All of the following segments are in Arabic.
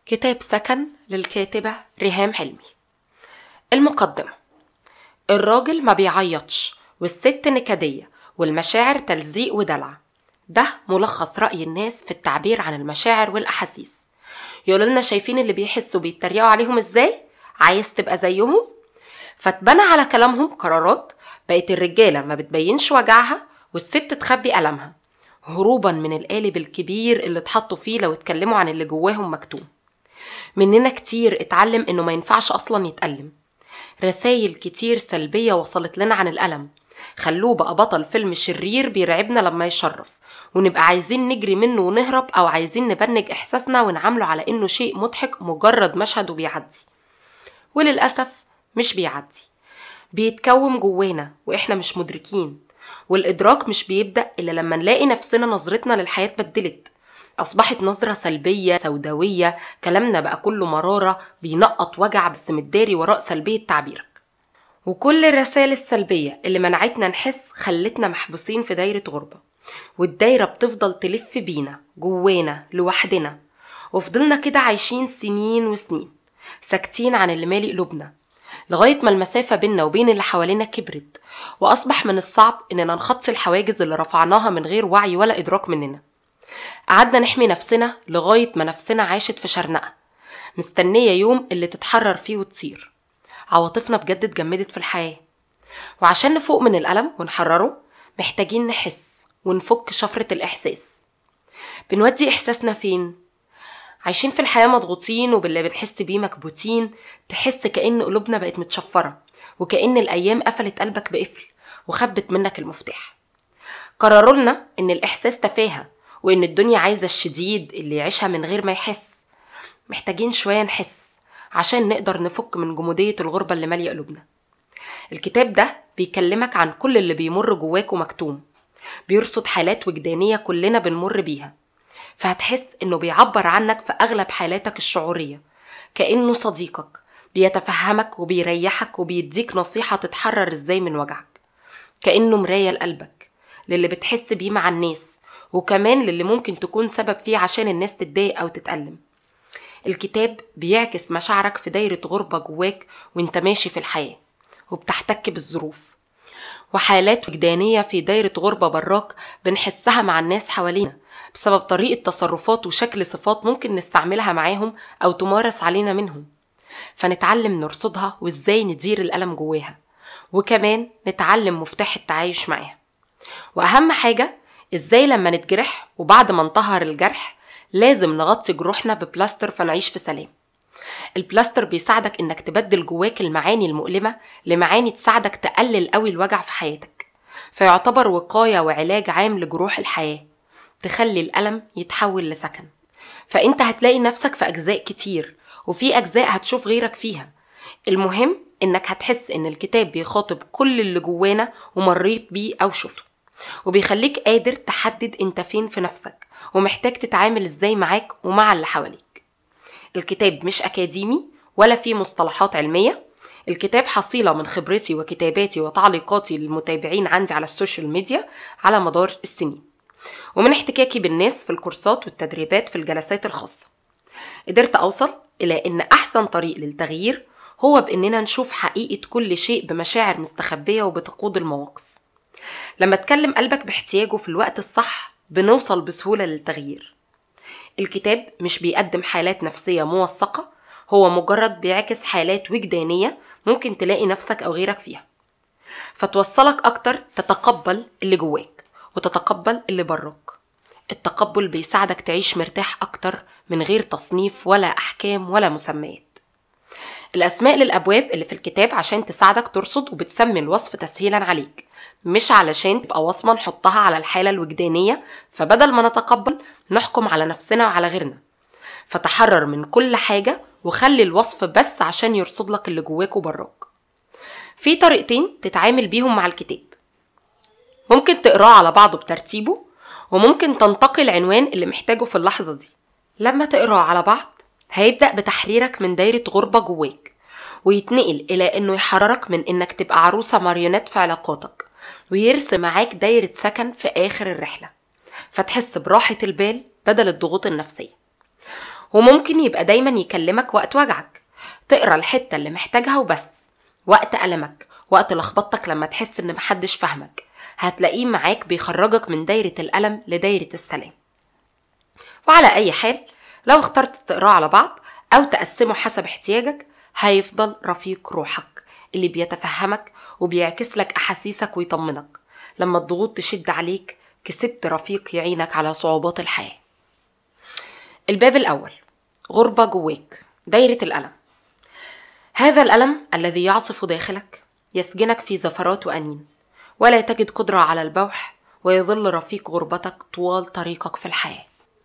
كتاب سكن للكاتبة ريهام حلمي. المقدمة: الراجل ما بيعيطش والست نكدية والمشاعر تلزيق ودلع. ده ملخص رأي الناس في التعبير عن المشاعر والأحاسيس. يقولوا لنا شايفين اللي بيحسوا بيتريقوا عليهم ازاي؟ عايز تبقى زيهم؟ فتبنى على كلامهم قرارات بقت الرجالة ما بتبينش وجعها والست تخبي ألمها، هروبا من القالب الكبير اللي اتحطوا فيه لو اتكلموا عن اللي جواهم مكتوم. مننا كتير اتعلم انه ما ينفعش اصلا يتألم. رسائل كتير سلبية وصلت لنا عن الألم، خلوه بقى بطل فيلم شرير بيرعبنا لما يشرف، ونبقى عايزين نجري منه ونهرب او عايزين نبنج احساسنا ونعامله على انه شيء مضحك مجرد مشهد وبيعدي. وللأسف مش بيعدي، بيتكوم جوانا واحنا مش مدركين، والإدراك مش بيبدأ إلا لما نلاقي نفسنا نظرتنا للحياة اتبدلت، أصبحت نظرة سلبية سوداوية، كلامنا بقى كله مرارة بينقط وجع بس متداري وراء سلبية تعبيرك. وكل الرسائل السلبية اللي منعتنا نحس خلتنا محبوسين في دايرة غربة، والدايرة بتفضل تلف بينا جوانا لوحدنا، وفضلنا كده عايشين سنين وسنين ساكتين عن اللي مالي قلوبنا، لغاية ما المسافة بيننا وبين اللي حوالينا كبرت، وأصبح من الصعب إننا نخطي الحواجز اللي رفعناها من غير وعي ولا إدراك مننا. قعدنا نحمي نفسنا لغاية ما نفسنا عاشت في شرنقة، مستنية يوم اللي تتحرر فيه وتصير. عواطفنا بجد اتجمدت في الحياة، وعشان نفوق من الألم ونحرره محتاجين نحس ونفك شفرة الإحساس. بنودي إحساسنا فين؟ عايشين في الحياة مضغوطين وباللي بنحس بيه مكبوتين، تحس كأن قلوبنا بقت متشفرة وكأن الأيام قفلت قلبك بقفل وخبت منك المفتاح. قرروا لنا إن الإحساس تفاهة وإن الدنيا عايزة الشديد اللي يعيشها من غير ما يحس. محتاجين شوية نحس عشان نقدر نفك من جمودية الغربة اللي مالية قلوبنا. الكتاب ده بيكلمك عن كل اللي بيمر جواك ومكتوم، بيرصد حالات وجدانية كلنا بنمر بيها، فهتحس إنه بيعبر عنك في أغلب حالاتك الشعورية، كأنه صديقك بيتفهمك وبيريحك وبيديك نصيحة تتحرر إزاي من وجعك، كأنه مراية لقلبك للي بتحس بيه مع الناس، وكمان للي ممكن تكون سبب فيه عشان الناس تتضايق أو تتألم. الكتاب بيعكس مشاعرك في دايرة غربة جواك وانت ماشي في الحياة وبتحتك بالظروف، وحالات وجدانية في دايرة غربة براك بنحسها مع الناس حوالينا بسبب طريقة تصرفات وشكل صفات ممكن نستعملها معاهم أو تمارس علينا منهم، فنتعلم نرصدها وإزاي ندير الألم جواها، وكمان نتعلم مفتاح التعايش معاها. وأهم حاجة إزاي لما نتجرح وبعد ما انطهر الجرح لازم نغطي جروحنا ببلاستر فنعيش في سلام. البلاستر بيساعدك إنك تبدل جواك المعاني المؤلمة لمعاني تساعدك تقلل قوي الوجع في حياتك، فيعتبر وقاية وعلاج عام لجروح الحياة، تخلي الألم يتحول لسكن. فأنت هتلاقي نفسك في أجزاء كتير، وفي أجزاء هتشوف غيرك فيها. المهم إنك هتحس إن الكتاب بيخاطب كل اللي جوانا ومريت بيه أو شفته، وبيخليك قادر تحدد انت فين في نفسك ومحتاج تتعامل ازاي معاك ومع اللي حواليك. الكتاب مش أكاديمي ولا فيه مصطلحات علمية، الكتاب حصيلة من خبرتي وكتاباتي وتعليقاتي للمتابعين عندي على السوشيال ميديا على مدار السنين، ومن احتكاكي بالناس في الكورسات والتدريبات في الجلسات الخاصة. قدرت أوصل إلى إن أحسن طريق للتغيير هو بإننا نشوف حقيقة كل شيء بمشاعر مستخبية وبتقود المواقف. لما تكلم قلبك باحتياجه في الوقت الصح بنوصل بسهولة للتغيير. الكتاب مش بيقدم حالات نفسية موثقة، هو مجرد بيعكس حالات وجدانية ممكن تلاقي نفسك أو غيرك فيها، فتوصلك أكتر تتقبل اللي جواك وتتقبل اللي براك. التقبل بيساعدك تعيش مرتاح أكتر من غير تصنيف ولا أحكام ولا مسميات. الأسماء للأبواب اللي في الكتاب عشان تساعدك ترصد، وبتسمي الوصف تسهيلا عليك، مش علشان تبقى وصمة نحطها على الحالة الوجدانية فبدل ما نتقبل نحكم على نفسنا وعلى غيرنا. فتحرر من كل حاجة وخلي الوصف بس عشان يرصد لك اللي جواك وبراك. في طريقتين تتعامل بيهم مع الكتاب، ممكن تقراه على بعضه بترتيبه، وممكن تنتقي العنوان اللي محتاجه في اللحظة دي. لما تقراه على بعض هيبدأ بتحريرك من دايرة غربة جواك، ويتنقل إلى إنه يحررك من إنك تبقى عروسة ماريونات في علاقاتك، ويرسم معاك دايرة سكن في آخر الرحلة، فتحس براحة البال بدل الضغوط النفسية. وممكن يبقى دايما يكلمك وقت وجعك، تقرأ الحتة اللي محتاجها وبس. وقت ألمك، وقت لخبطتك لما تحس إن محدش فهمك، هتلاقيه معاك بيخرجك من دايرة الألم لدايرة السلام. وعلى أي حال، لو اخترت تقراه على بعض أو تقسمه حسب احتياجك، هيفضل رفيق روحك اللي بيتفهمك وبيعكس لك أحاسيسك ويطمنك. لما الضغوط تشد عليك، كسبت رفيق يعينك على صعوبات الحياة. الباب الأول، غربة جواك، دايرة الألم. هذا الألم الذي يعصف داخلك يسجنك في زفرات وأنين، ولا تجد قدرة على البوح، ويظل رفيق غربتك طوال طريقك في الحياة.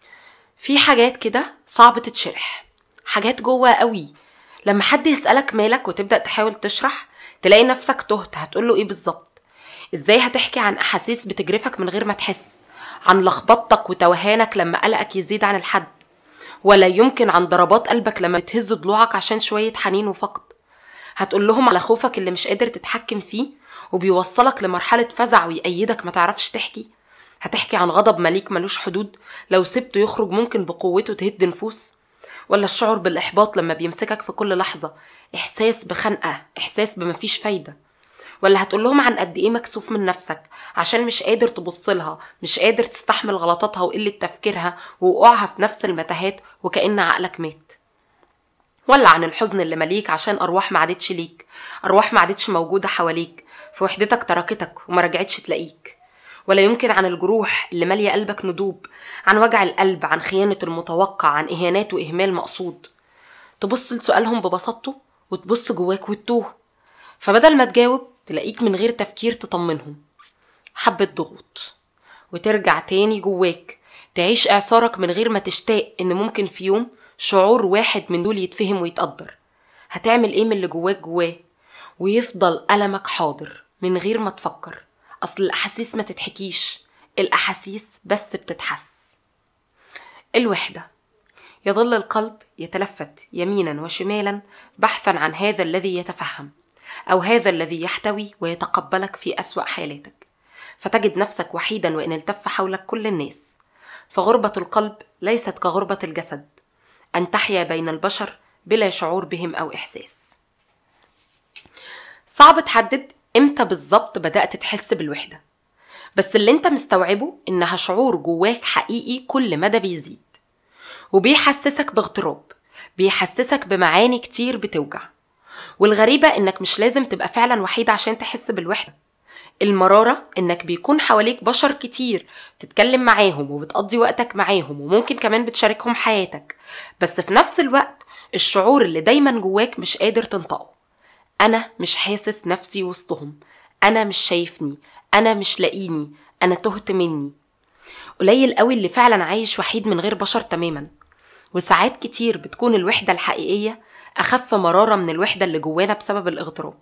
في حاجات كده صعب تتشرح، حاجات جوه قوي. لما حد يسألك مالك وتبدأ تحاول تشرح، تلاقي نفسك تهت. هتقوله ايه بالظبط؟ ازاي هتحكي عن أحاسيس بتجرفك من غير ما تحس؟ عن لخبطتك وتوهانك لما قلقك يزيد عن الحد؟ ولا يمكن عن ضربات قلبك لما تهز ضلوعك عشان شوية حنين وفقد؟ هتقول لهم على خوفك اللي مش قادر تتحكم فيه وبيوصلك لمرحلة فزع ويأيدك ما تعرفش تحكي؟ هتحكي عن غضب مليك ملوش حدود لو سبته يخرج ممكن بقوته تهد نفوس؟ ولا الشعور بالإحباط لما بيمسكك في كل لحظة، إحساس بخنقة، إحساس بمفيش فايدة؟ ولا هتقول لهم عن قد إيه مكسوف من نفسك عشان مش قادر تبصلها، مش قادر تستحمل غلطاتها وقلة تفكيرها ووقوعها في نفس المتاهات وكأن عقلك مات؟ ولا عن الحزن اللي مليك عشان أرواح ما عادتش ليك، أرواح ما عادتش موجودة حواليك، في وحدتك تركتك وما رجعتش تلاقيك؟ ولا يمكن عن الجروح اللي مالية قلبك ندوب، عن وجع القلب، عن خيانة المتوقع، عن إهانات وإهمال مقصود؟ تبص لسؤالهم ببساطته وتبص جواك وتتوه، فبدل ما تجاوب تلاقيك من غير تفكير تطمنهم. حبة ضغوط وترجع تاني جواك تعيش إعصارك من غير ما تشتاق إن ممكن في يوم شعور واحد من دول يتفهم ويتقدر. هتعمل إيه من اللي جواك جواه ويفضل ألمك حاضر من غير ما تفكر؟ أصل الأحاسيس ما تتحكيش، الأحاسيس بس بتتحس. الوحدة، يظل القلب يتلفت يمينا وشمالا بحثا عن هذا الذي يتفهم، أو هذا الذي يحتوي ويتقبلك في أسوأ حالاتك، فتجد نفسك وحيدا وإن التف حولك كل الناس. فغربة القلب ليست كغربة الجسد، أن تحيا بين البشر بلا شعور بهم أو إحساس. صعب تحدد إمتى بالظبط بدأت تحس بالوحدة، بس اللي انت مستوعبه إنها شعور جواك حقيقي كل مدى بيزيد، وبيحسسك باغتراب، بيحسسك بمعاني كتير بتوجع. والغريبة إنك مش لازم تبقى فعلا وحيد عشان تحس بالوحدة. المرارة إنك بيكون حواليك بشر كتير تتكلم معاهم وبتقضي وقتك معاهم وممكن كمان بتشاركهم حياتك، بس في نفس الوقت الشعور اللي دايما جواك مش قادر تنطقه: أنا مش حاسس نفسي وسطهم، أنا مش شايفني، أنا مش لاقيني، أنا تهت مني. قليل قوي اللي فعلا عايش وحيد من غير بشر تماما، وساعات كتير بتكون الوحدة الحقيقية أخف مرارة من الوحدة اللي جوانا بسبب الاغتراب.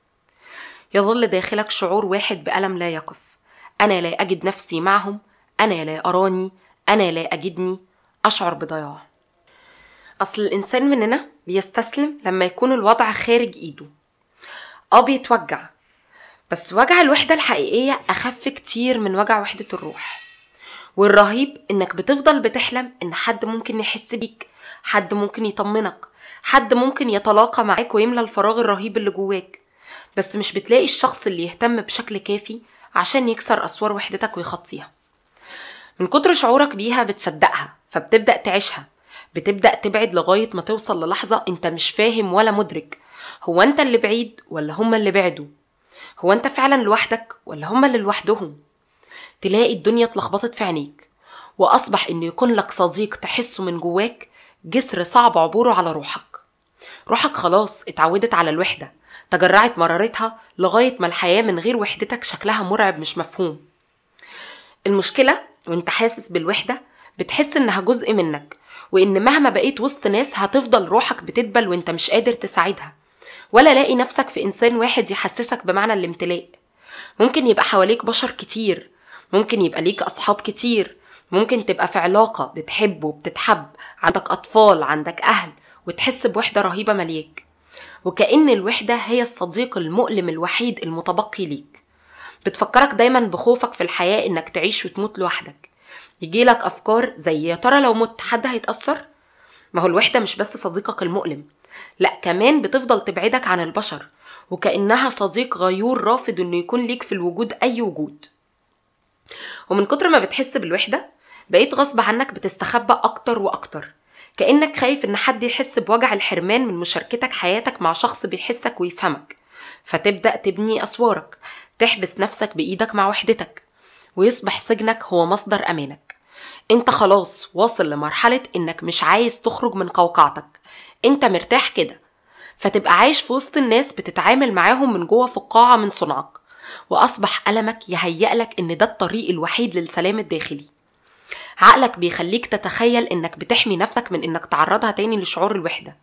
يظل داخلك شعور واحد بألم لا يقف: أنا لا أجد نفسي معهم، أنا لا أراني، أنا لا أجدني، أشعر بضياع. أصل الإنسان مننا بيستسلم لما يكون الوضع خارج إيده. بيتوجع، بس وجع الوحدة الحقيقية أخف كتير من وجع وحدة الروح. والرهيب إنك بتفضل بتحلم إن حد ممكن يحس بيك، حد ممكن يطمنك، حد ممكن يتلاقى معاك ويملى الفراغ الرهيب اللي جواك، بس مش بتلاقي الشخص اللي يهتم بشكل كافي عشان يكسر أسوار وحدتك ويخطيها. من كتر شعورك بيها بتصدقها، فبتبدأ تعيشها، بتبدأ تبعد لغاية ما توصل للحظة انت مش فاهم ولا مدرك هو انت اللي بعيد ولا هم اللي بعدوا، هو انت فعلا لوحدك ولا هم اللي لوحدهم. تلاقي الدنيا اتلخبطت في عينيك، وأصبح إنه يكون لك صديق تحسه من جواك جسر صعب عبوره على روحك. روحك خلاص اتعودت على الوحدة، تجرعت مرارتها لغاية ما الحياة من غير وحدتك شكلها مرعب مش مفهوم. المشكلة وانت حاسس بالوحدة بتحس انها جزء منك، وان مهما بقيت وسط ناس هتفضل روحك بتدبل وانت مش قادر تساعدها، ولا لاقي نفسك في إنسان واحد يحسسك بمعنى الامتلاء. ممكن يبقى حواليك بشر كتير، ممكن يبقى ليك أصحاب كتير، ممكن تبقى في علاقة بتحب وبتتحب، عندك أطفال، عندك أهل، وتحس بوحدة رهيبة مليك، وكأن الوحدة هي الصديق المؤلم الوحيد المتبقي ليك. بتفكرك دايما بخوفك في الحياة إنك تعيش وتموت لوحدك. يجيلك أفكار زي: يا ترى لو مت حد هيتأثر؟ ما هو الوحدة مش بس صديقك المؤلم، لأ كمان بتفضل تبعدك عن البشر، وكأنها صديق غيور رافض انه يكون ليك في الوجود اي وجود. ومن كتر ما بتحس بالوحدة بقيت غصب عنك بتستخبى اكتر واكتر، كأنك خايف ان حد يحس بوجع الحرمان من مشاركتك حياتك مع شخص بيحسك ويفهمك، فتبدأ تبني أسوارك، تحبس نفسك بإيدك مع وحدتك، ويصبح سجنك هو مصدر أمانك. انت خلاص واصل لمرحلة انك مش عايز تخرج من قوقعتك، انت مرتاح كده، فتبقى عايش في وسط الناس بتتعامل معاهم من جوه فقاعة من صنعك، وأصبح ألمك يهيألك ان ده الطريق الوحيد للسلام الداخلي. عقلك بيخليك تتخيل انك بتحمي نفسك من انك تعرضها تاني لشعور الوحدة،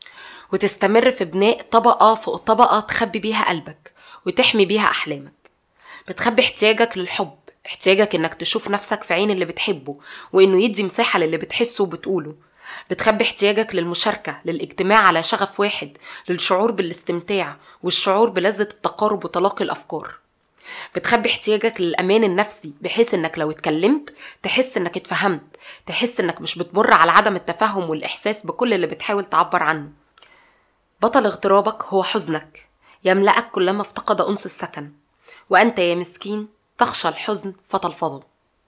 وتستمر في بناء طبقة فوق طبقة تخبي بيها قلبك وتحمي بيها أحلامك. بتخبي احتياجك للحب، احتياجك انك تشوف نفسك في عين اللي بتحبه وانه يدي مساحة للي بتحسه وبتقوله. بتخبي احتياجك للمشاركة، للاجتماع على شغف واحد، للشعور بالاستمتاع والشعور بلذة التقارب وتلاقي الأفكار. بتخبي احتياجك للأمان النفسي، بحيث انك لو اتكلمت تحس انك اتفهمت، تحس انك مش بتمر على عدم التفهم والإحساس بكل اللي بتحاول تعبر عنه. بطل اغترابك هو حزنك، يملأك كلما افتقد أنس السكن، وأنت يا مسكين تخشى الحزن فتلفظه.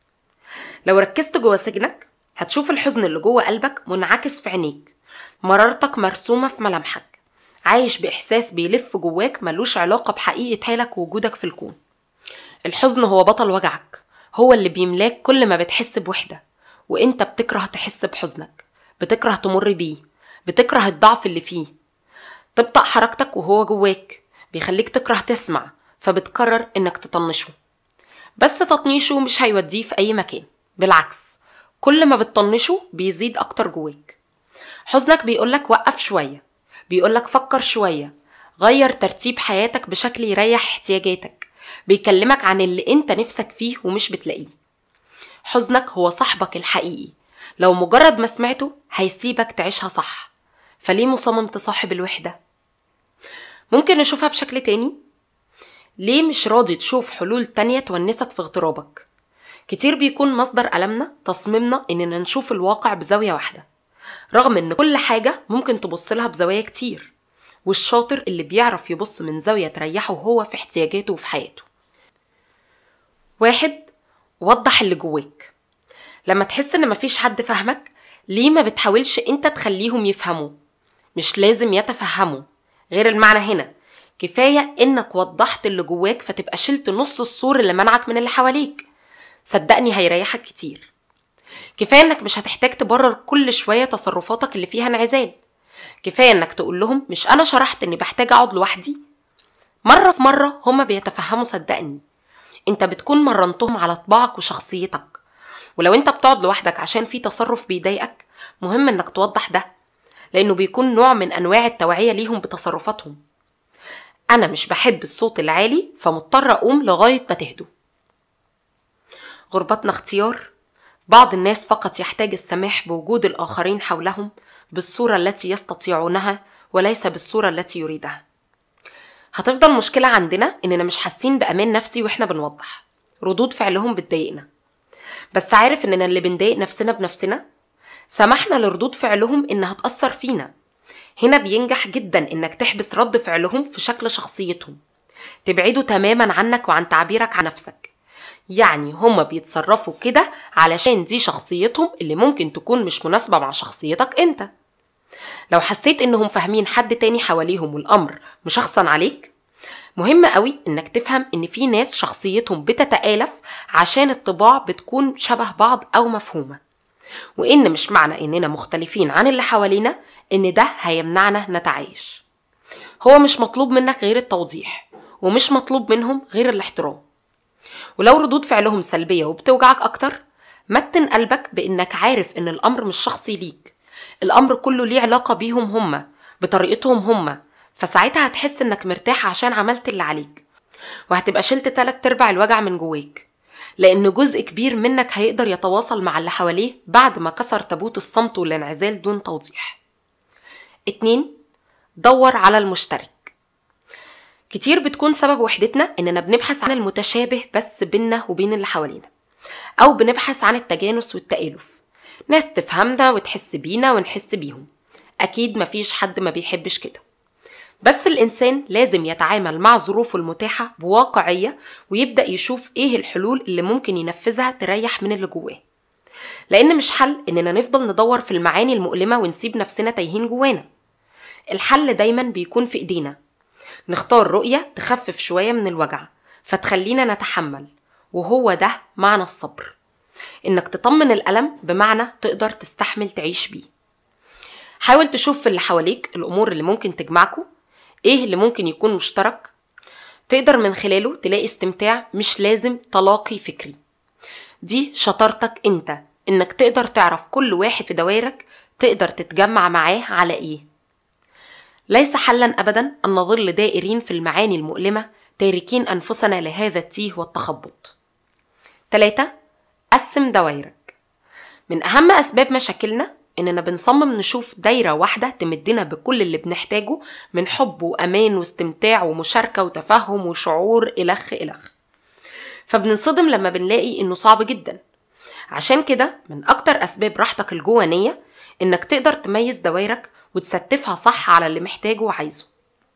لو ركزت جوه سجنك هتشوف الحزن اللي جوه قلبك منعكس في عينيك، مرارتك مرسومة في ملامحك، عايش بإحساس بيلف جواك ملوش علاقة بحقيقة حالك ووجودك في الكون. الحزن هو بطل وجعك، هو اللي بيملاك كل ما بتحس بوحدة، وانت بتكره تحس بحزنك، بتكره تمر بيه، بتكره الضعف اللي فيه. تبطأ حركتك وهو جواك، بيخليك تكره تسمع، فبتقرر انك تطنشه. بس تطنيشه مش هيوديه في اي مكان، بالعكس كل ما بتطنشه بيزيد اكتر جواك. حزنك بيقولك وقف شوية، بيقولك فكر شوية، غير ترتيب حياتك بشكل يريح احتياجاتك، بيكلمك عن اللي انت نفسك فيه ومش بتلاقيه. حزنك هو صاحبك الحقيقي، لو مجرد ما سمعته هيسيبك تعيشها صح، فليه مصمم تصاحب الوحدة؟ ممكن نشوفها بشكل تاني، ليه مش راضي تشوف حلول تانية تونسك في اغترابك؟ كتير بيكون مصدر ألمنا تصميمنا إننا نشوف الواقع بزاوية واحدة، رغم إن كل حاجة ممكن تبصلها بزوايا كتير، والشاطر اللي بيعرف يبص من زاوية تريحه هو في احتياجاته وفي حياته. 1. وضح اللي جواك. لما تحس إن مفيش حد فهمك، ليه ما بتحاولش انت تخليهم يفهموا؟ مش لازم يتفهموا، غير المعنى هنا، كفاية انك وضحت اللي جواك فتبقى شلت نص السور اللي منعك من اللي حواليك. صدقني هيريحك كتير. كفاية انك مش هتحتاج تبرر كل شوية تصرفاتك اللي فيها انعزال. كفاية انك تقول لهم مش انا شرحت اني بحتاج اقعد لوحدي. مرة في مرة هما بيتفهموا، صدقني. انت بتكون مرنتهم على طباعك وشخصيتك، ولو انت بتقعد لوحدك عشان في تصرف بيضايقك، مهم انك توضح ده، لانه بيكون نوع من انواع التوعية ليهم بتصرفاتهم. انا مش بحب الصوت العالي فمضطر اقوم لغاية ما تهدوا. غربتنا اختيار. بعض الناس فقط يحتاج السماح بوجود الآخرين حولهم بالصورة التي يستطيعونها وليس بالصورة التي يريدها. هتفضل مشكلة عندنا إننا مش حاسين بأمان نفسي وإحنا بنوضح، ردود فعلهم بتضايقنا. بس عارف إننا اللي بنضايق نفسنا بنفسنا؟ سمحنا لردود فعلهم إنها تأثر فينا. هنا بينجح جدا إنك تحبس رد فعلهم في شكل شخصيتهم، تبعده تماما عنك وعن تعبيرك عن نفسك. يعني هما بيتصرفوا كده علشان دي شخصيتهم اللي ممكن تكون مش مناسبة مع شخصيتك انت. لو حسيت انهم فاهمين حد تاني حواليهم والامر مشخصا عليك، مهم قوي انك تفهم ان في ناس شخصيتهم بتتآلف عشان الطباع بتكون شبه بعض او مفهومة، وان مش معنى اننا مختلفين عن اللي حوالينا ان ده هيمنعنا نتعايش. هو مش مطلوب منك غير التوضيح، ومش مطلوب منهم غير الاحترام. ولو ردود فعلهم سلبية وبتوجعك أكتر، متن قلبك بإنك عارف إن الأمر مش شخصي ليك، الأمر كله ليه علاقة بيهم هما، بطريقتهم هما، فساعتها هتحس إنك مرتاح عشان عملت اللي عليك، وهتبقى شلت 3/4 الوجع من جواك، لأن جزء كبير منك هيقدر يتواصل مع اللي حواليه بعد ما كسر تابوت الصمت والانعزال دون توضيح. 2. دور على المشترك. كتير بتكون سبب وحدتنا إننا بنبحث عن المتشابه بس بيننا وبين اللي حوالينا، أو بنبحث عن التجانس والتآلف. ناس تفهمنا وتحس بينا ونحس بيهم. أكيد مفيش حد ما بيحبش كده، بس الإنسان لازم يتعامل مع ظروفه المتاحة بواقعية ويبدأ يشوف إيه الحلول اللي ممكن ينفذها تريح من اللي جواه، لأن مش حل إننا نفضل ندور في المعاني المؤلمة ونسيب نفسنا تايهين جوانا. الحل دايما بيكون في إيدينا، نختار رؤية تخفف شوية من الوجع فتخلينا نتحمل، وهو ده معنى الصبر، إنك تطمن الألم بمعنى تقدر تستحمل تعيش بيه. حاول تشوف في اللي حواليك الأمور اللي ممكن تجمعكوا، إيه اللي ممكن يكون مشترك تقدر من خلاله تلاقي استمتاع، مش لازم تلاقي فكري. دي شطارتك انت، انك تقدر تعرف كل واحد في دوائرك تقدر تتجمع معاه على ايه. ليس حلا ابدا ان نظل دائرين في المعاني المؤلمة تاركين انفسنا لهذا التيه والتخبط. 3. قسم دوائرك. من اهم اسباب مشاكلنا اننا بنصمم نشوف دايرة واحدة تمدنا بكل اللي بنحتاجه من حب وامان واستمتاع ومشاركة وتفهم وشعور الخ الخ، فبننصدم لما بنلاقي انه صعب جدا. عشان كده من اكتر اسباب راحتك الجوانية انك تقدر تميز دوائرك وتستفها صح على اللي محتاجه وعايزه.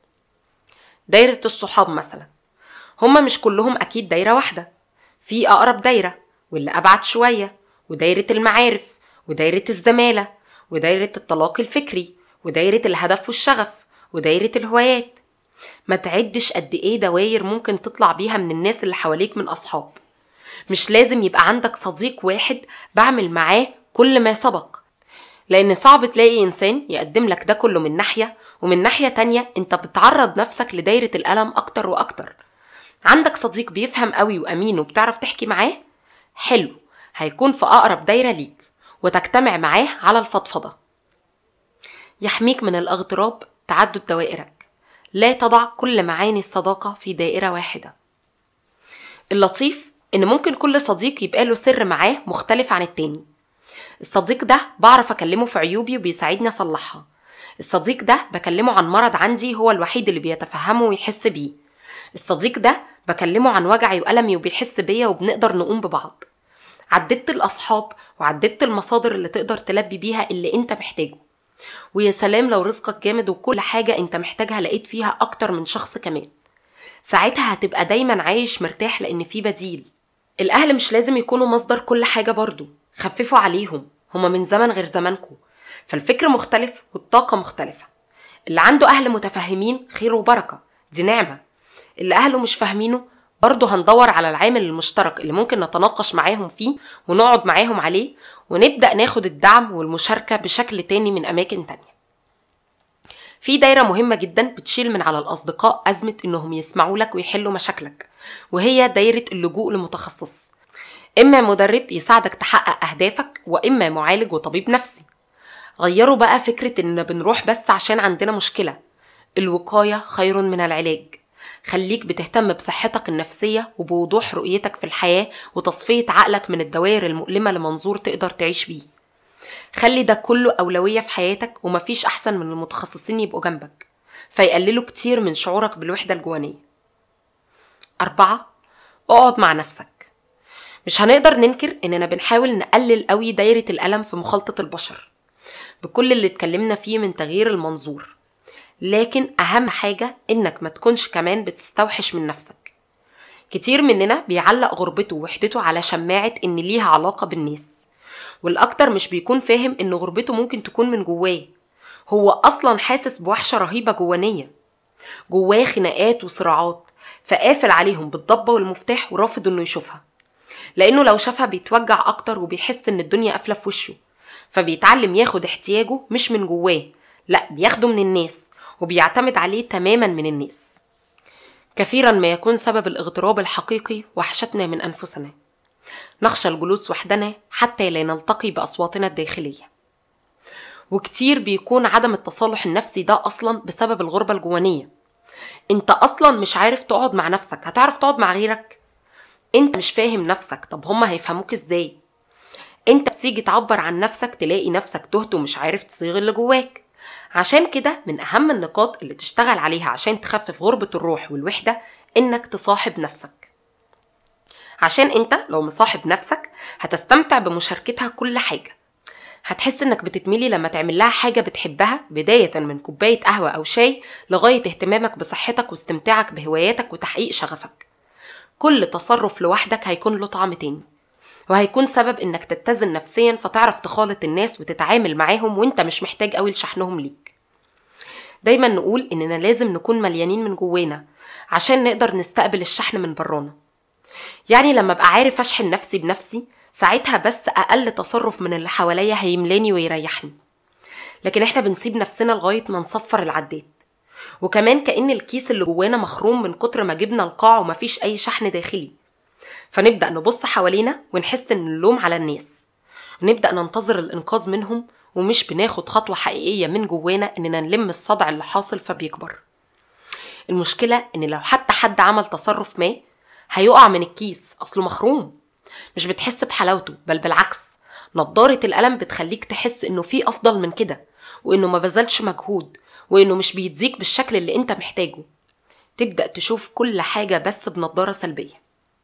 دايرة الصحاب مثلا، هما مش كلهم اكيد دايرة واحدة، في اقرب دايرة واللي ابعد شوية، ودايرة المعارف، ودايرة الزمالة، ودايرة التلاقي الفكري، ودايرة الهدف والشغف، ودايرة الهوايات. ما تعدش قد ايه دواير ممكن تطلع بيها من الناس اللي حواليك من اصحاب. مش لازم يبقى عندك صديق واحد بعمل معاه كل ما سبق، لان صعب تلاقي انسان يقدم لك ده كله من ناحية، ومن ناحية تانية انت بتعرض نفسك لدايرة الألم اكتر واكتر. عندك صديق بيفهم قوي وامين وبتعرف تحكي معاه، حلو، هيكون في اقرب دايرة ليك وتجتمع معاه على الفضفضة. يحميك من الاغتراب تعدد دوائرك، لا تضع كل معاني الصداقة في دائرة واحدة. اللطيف ان ممكن كل صديق يبقى له سر معاه مختلف عن التاني. الصديق ده بعرف اكلمه في عيوبي وبيساعدني اصلحها، الصديق ده بكلمه عن مرض عندي هو الوحيد اللي بيتفهمه ويحس بيه، الصديق ده بكلمه عن وجعي وألمي وبيحس بيا وبنقدر نقوم ببعض. عددت الأصحاب وعددت المصادر اللي تقدر تلبي بيها اللي انت محتاجه، ويا سلام لو رزقك جامد وكل حاجة انت محتاجها لقيت فيها اكتر من شخص كمان، ساعتها هتبقى دايما عايش مرتاح لان في بديل. الاهل مش لازم يكونوا مصدر كل حاجة برضو، خففوا عليهم، هما من زمن غير زمنكم، فالفكر مختلف والطاقة مختلفة. اللي عنده اهل متفهمين خير وبركة، دي نعمة. اللي اهله مش فاهمينه برضو هندور على العامل المشترك اللي ممكن نتناقش معاهم فيه ونقعد معاهم عليه، ونبدأ ناخد الدعم والمشاركة بشكل تاني من أماكن تانية. في دايرة مهمة جدا بتشيل من على الأصدقاء أزمة إنهم يسمعوا لك ويحلوا مشاكلك، وهي دايرة اللجوء لمتخصص، إما مدرب يساعدك تحقق أهدافك، وإما معالج وطبيب نفسي. غيروا بقى فكرة إننا بنروح بس عشان عندنا مشكلة، الوقاية خير من العلاج. خليك بتهتم بصحتك النفسية وبوضوح رؤيتك في الحياة وتصفية عقلك من الدوائر المؤلمة لمنظور تقدر تعيش بيه. خلي ده كله أولوية في حياتك، ومفيش أحسن من المتخصصين يبقوا جنبك فيقللوا كتير من شعورك بالوحدة الجوانية. 4. اقعد مع نفسك. مش هنقدر ننكر إننا بنحاول نقلل قوي دايرة الألم في مخالطة البشر بكل اللي اتكلمنا فيه من تغيير المنظور، لكن أهم حاجة إنك ما تكونش كمان بتستوحش من نفسك. كتير مننا بيعلق غربته ووحدته على شماعة إن ليها علاقة بالناس، والأكتر مش بيكون فاهم إن غربته ممكن تكون من جواه، هو أصلا حاسس بوحشة رهيبة جوانية، جواه خناقات وصراعات فقافل عليهم بالضبة والمفتاح ورافض إنه يشوفها، لأنه لو شافها بيتوجع أكتر وبيحس إن الدنيا قافلة في وشه، فبيتعلم ياخد احتياجه مش من جواه، لأ بياخده من الناس وبيعتمد عليه تماما من الناس. كثيرا ما يكون سبب الاغتراب الحقيقي وحشتنا من أنفسنا، نخشى الجلوس وحدنا حتى لا نلتقي بأصواتنا الداخلية. وكتير بيكون عدم التصالح النفسي ده أصلا بسبب الغربة الجوانية. انت أصلا مش عارف تقعد مع نفسك، هتعرف تقعد مع غيرك؟ انت مش فاهم نفسك، طب هما هيفهموك ازاي؟ انت بتيجي تعبر عن نفسك تلاقي نفسك تهت ومش عارف تصيغ اللي جواك. عشان كده من أهم النقاط اللي تشتغل عليها عشان تخفف غربة الروح والوحدة إنك تصاحب نفسك، عشان انت لو مصاحب نفسك هتستمتع بمشاركتها كل حاجة، هتحس انك بتتملي لما تعمل لها حاجة بتحبها، بداية من كوباية قهوة أو شاي لغاية اهتمامك بصحتك واستمتاعك بهواياتك وتحقيق شغفك. كل تصرف لوحدك هيكون له طعم تاني، وهيكون سبب انك تتزن نفسيا فتعرف تخالط الناس وتتعامل معاهم وانت مش محتاج قوي لشحنهم ليك. دايما نقول اننا لازم نكون مليانين من جوانا عشان نقدر نستقبل الشحن من برانا. يعني لما ابقى عارف اشحن نفسي بنفسي، ساعتها بس اقل تصرف من اللي حواليا هيملاني ويريحني. لكن احنا بنسيب نفسنا لغاية ما نصفر العداد، وكمان كأن الكيس اللي جوانا مخروم من كتر ما جبنا القاع ومفيش اي شحن داخلي. فنبدأ نبص حوالينا ونحس ان اللوم على الناس، ونبدأ ننتظر الانقاذ منهم، ومش بناخد خطوة حقيقية من جوانا اننا نلم الصدع اللي حاصل فبيكبر. المشكلة ان لو حتى حد عمل تصرف ما هيقع من الكيس اصله مخروم، مش بتحس بحلاوته، بل بالعكس، نضارة الألم بتخليك تحس انه في افضل من كده، وانه ما بذلش مجهود، وانه مش بيديك بالشكل اللي انت محتاجه. تبدأ تشوف كل حاجة بس بنضارة سلبية.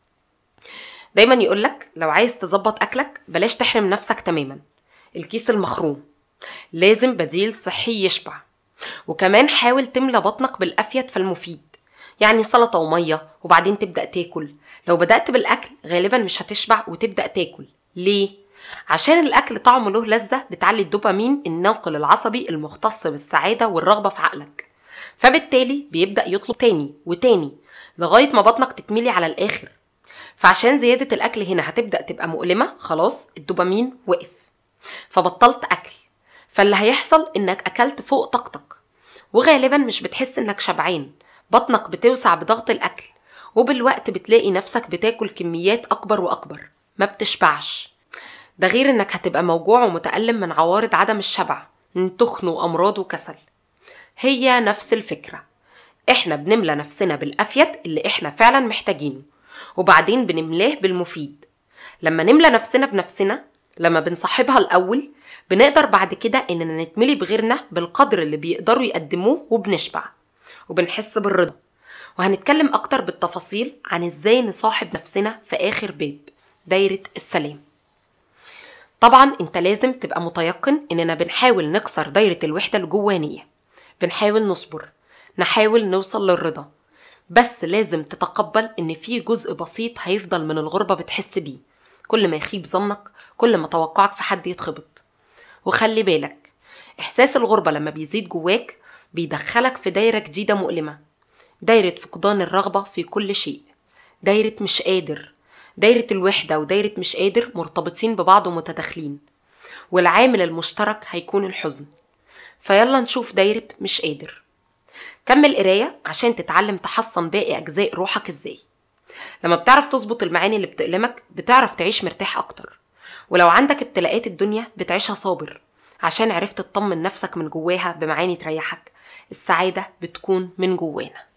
دايما يقولك لو عايز تظبط أكلك بلاش تحرم نفسك تماما الكيس المخروم، لازم بديل صحي يشبع. وكمان حاول تملى بطنك بالأفيد فالمفيد، يعني سلطة ومية وبعدين تبدأ تاكل. لو بدأت بالأكل غالبا مش هتشبع وتبدأ تاكل. ليه؟ عشان الأكل طعمه له لذة بتعلي الدوبامين الناقل العصبي المختص بالسعادة والرغبة في عقلك، فبالتالي بيبدأ يطلب تاني وتاني لغاية ما بطنك تتملي على الآخر. فعشان زيادة الأكل هنا هتبدأ تبقى مؤلمة، خلاص الدوبامين وقف فبطلت أكل، فاللي هيحصل إنك أكلت فوق طاقتك، وغالبا مش بتحس إنك شبعان، بطنك بتوسع بضغط الأكل، وبالوقت بتلاقي نفسك بتاكل كميات أكبر وأكبر، ما بتشبعش. ده غير إنك هتبقى موجوع ومتألم من عوارض عدم الشبع، من تخن وأمراض وكسل. هي نفس الفكرة، إحنا بنملى نفسنا بالأفيد اللي إحنا فعلا محتاجينه، وبعدين بنملاه بالمفيد. لما نملى نفسنا بنفسنا، لما بنصاحبها الأول، بنقدر بعد كده إننا نتملي بغيرنا بالقدر اللي بيقدروا يقدموه، وبنشبع وبنحس بالرضا. وهنتكلم أكتر بالتفاصيل عن إزاي نصاحب نفسنا في آخر باب، دايرة السلام. طبعا انت لازم تبقى متيقن إننا بنحاول نكسر دايرة الوحدة الجوانية، بنحاول نصبر، نحاول نوصل للرضا، بس لازم تتقبل ان في جزء بسيط هيفضل من الغربة بتحس بيه. كل ما يخيب ظنك كل ما توقعك في حد يتخبط. وخلي بالك، احساس الغربة لما بيزيد جواك بيدخلك في دايرة جديدة مؤلمة، دايرة فقدان الرغبة في كل شيء، دايرة مش قادر. دايرة الوحدة ودايرة مش قادر مرتبطين ببعض ومتداخلين، والعامل المشترك هيكون الحزن. فيلا نشوف دايرة مش قادر. كمل قراية عشان تتعلم تحصن باقي أجزاء روحك إزاي. لما بتعرف تظبط المعاني اللي بتألمك بتعرف تعيش مرتاح أكتر، ولو عندك ابتلاءات الدنيا بتعيشها صابر عشان عرفت تطمن نفسك من جواها بمعاني تريحك. السعادة بتكون من جوانا.